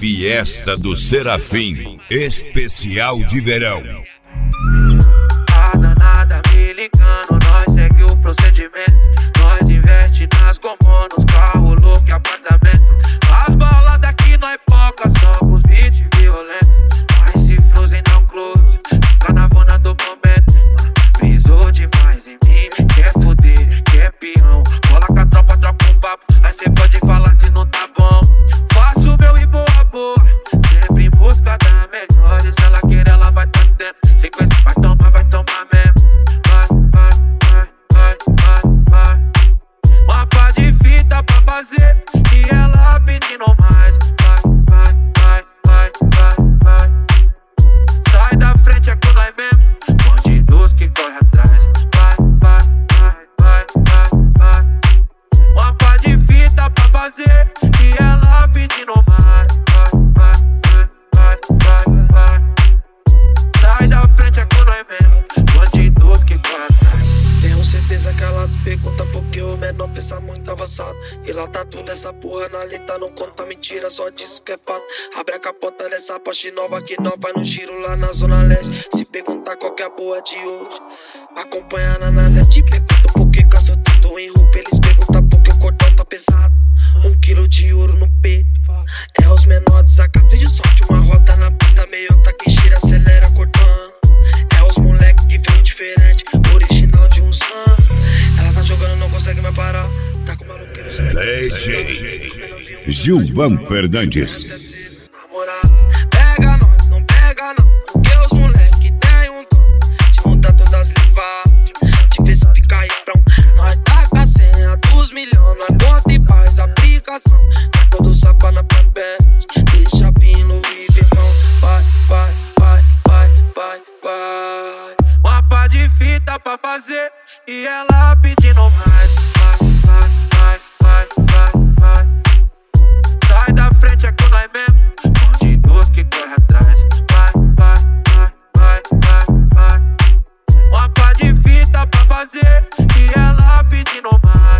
Fiesta do Serafim, especial de verão. A danada me ligando, nós segue o procedimento. Nós investe nas gomonas, carro louco e apartamento. As balas daqui nós poca, só com os beats violentos. Mas se Frozen dá um close, fica na bona do momento. Pisou demais em mim, quer foder, quer peão. Cola com a tropa, troca um papo, aí cê pode falar se não tá bom. Faço o meu e boa, boa, sempre em busca da melhor. E se ela quer, ela vai tá tendo. Sequência, vai tomar mesmo. Vai. Mapa de fita pra fazer e ela pedindo mais. Vai. Sai da frente, é com nós mesmo. Bandidos que corre atrás. Vai. Mapa de fita pra fazer e ela pedindo mais. Vai. Sai da frente, é com nós mesmo. Bandidos que corre atrás. Tenho certeza que elas perguntam porque o menor pensa muito avançado. E lá tá tudo essa porra na letra, não conta mentira, só diz o que é fato. Abre a capota dessa Porsche nova que nós vai no giro lá na Zona Leste. Se perguntar qual que é a boa de hoje, acompanha na net. Perguntam por que caço tudo em roupa, eles perguntam por que o cordão tá pesado. 1 quilo de ouro no peito, é os menores desacatos. Vejo só de uma roda na pista, meio tá que gira, acelera cortando. É os moleque que veio diferente, original de uns anos. Ela tá jogando, não consegue mais parar. Tá com maluqueiro, DJ Gilvan Fernandes. Pega nós, não pega não, porque os moleque tem um dom de mudar todas as levadas, de ver se fica aí prão. Nós taca a senha dos milhões, nós conta e faz aplicação. Tá todo sapa na papel, deixa pino vive então. Vai. Mapa de fita pra fazer e ela pedindo mais. Vai. Sai da frente, é com nós mesmo. Bandidos que corre atrás. Vai. Mapa de fita pra fazer e ela pedindo mais.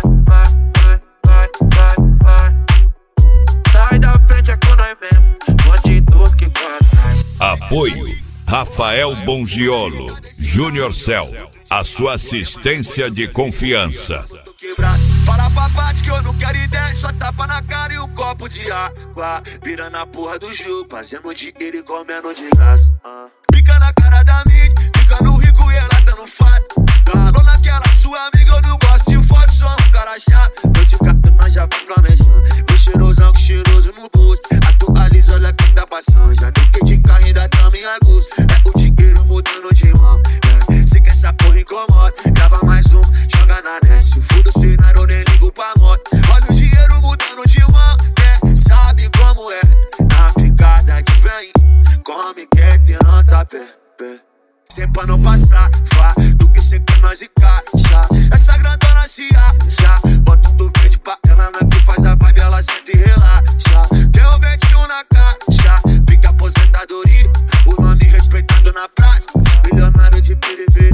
Vai. Sai da frente, é com nós mesmo. Bandidos que corre atrás. Apoio Rafael Bongiolo, Júnior Cell, a sua assistência de confiança. Fala pra parte que eu não quero ideia, só tapa na cara e um copo de água. Virando a porra do jogo, fazendo dinheiro e comendo de graça. Fica na cara da mídia, ficando rico e ela tá no fato. Falou naquela sua amiga, eu não gosto de foto, sou um cara chato. Eu te capto, nós já vamos planejando. Vou cheirosão, que cheiroso no gosto. Atualiza, olha quem tá passando. Já troquei de carro, ainda tamo em agosto. É o dinheiro mudando de mão. Sei que essa porra incomoda. Grava mais um, joga na net. Se fudo o cenário, eu nem ligo pra moto. Olha o dinheiro mudando de mão, né? Sabe como é? Na picada de vem, come, quer ter nota pé. Sempre pra não passar, vá, do que cê quer nós e caixa. Essa grandona se acha, bota um do verde pra ela, na que faz a vibe, ela sente e relaxa. Tem o 21 na caixa, pica aposentadoria, o nome respeitado na praça, milionário de PDV.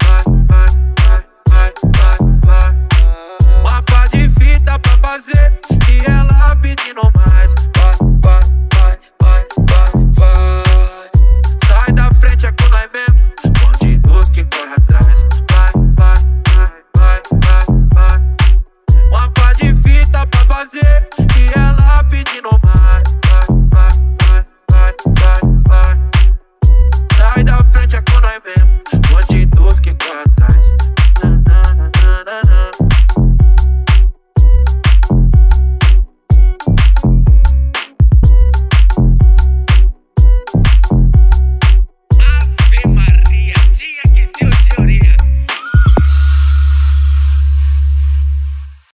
Vai. Mapa de fita pra fazer e ela pedindo mais. Vai. Sai da frente, é com nós mesmo. Bandidos que corre atrás. Vai. Mapa de fita pra fazer e